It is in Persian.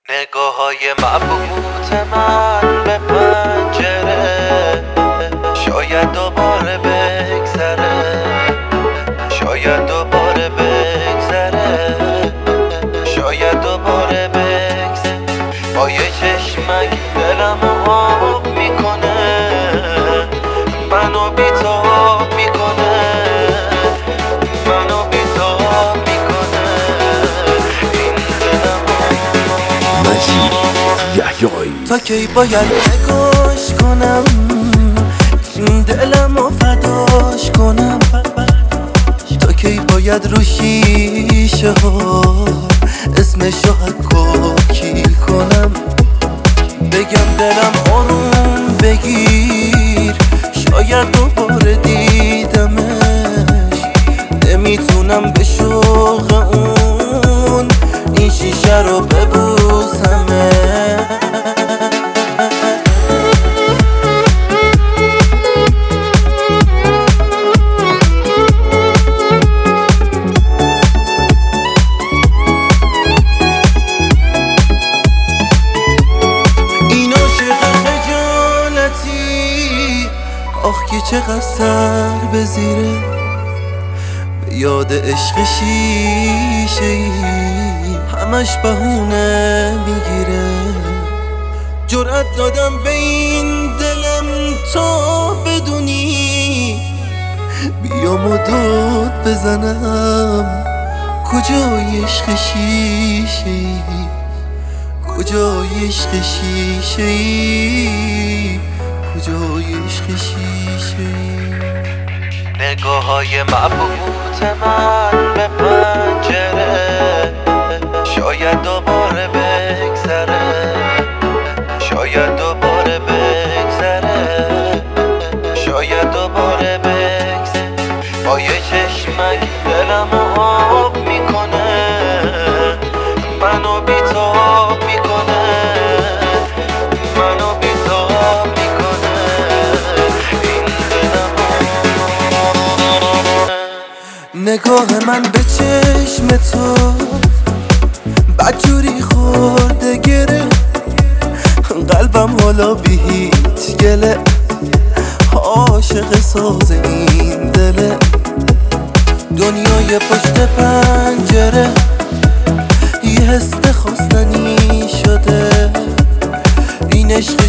نگاه‌های مبهوت من به پنجره شاید دوباره بگذره، شاید دوباره بگذره، شاید دوباره بگذره. با یه چشمک دلمو آب میکنه، منو بی‌تاب میکنه، منو بی‌تاب میکنه. این دلمو مجید یحیایی تا کی باید نگاش کنم، این دلمو فداش کنم؟ تا کی باید رو شیشه ها اسمشو حکاکی کنم؟ بگم دلم آروم بگیر، شاید دوباره دیدمش. نمیتونم به شوق اون این شیشه رو ببوسمه. آخ که چقدر سر بزیره به یاد عشق شیشه‌ای، همش بهونه میگیره. جرأت دادم به این دلم تا بدونی، بیام و داد بزنم کجای عشق شیشه‌ای، کجای عشق شیشه‌ای، کجای عشق شیشه‌ای. نگاه‌های مبهوت من به پنجره شاید دوباره بگذره، شاید دوباره بگذره، شاید دوباره بگذره. با یه چشمک دلمو آب میکنه، منو بی‌تاب میکنه، منو بی‌تاب میکنه. این دلمو نگاه من به چشم تو بدجوری خورده گره، قلبم حالا بی هیچ گله عاشق ساز این دله. دنیای پشت پنجره یه حس خواستنی شده، این عشق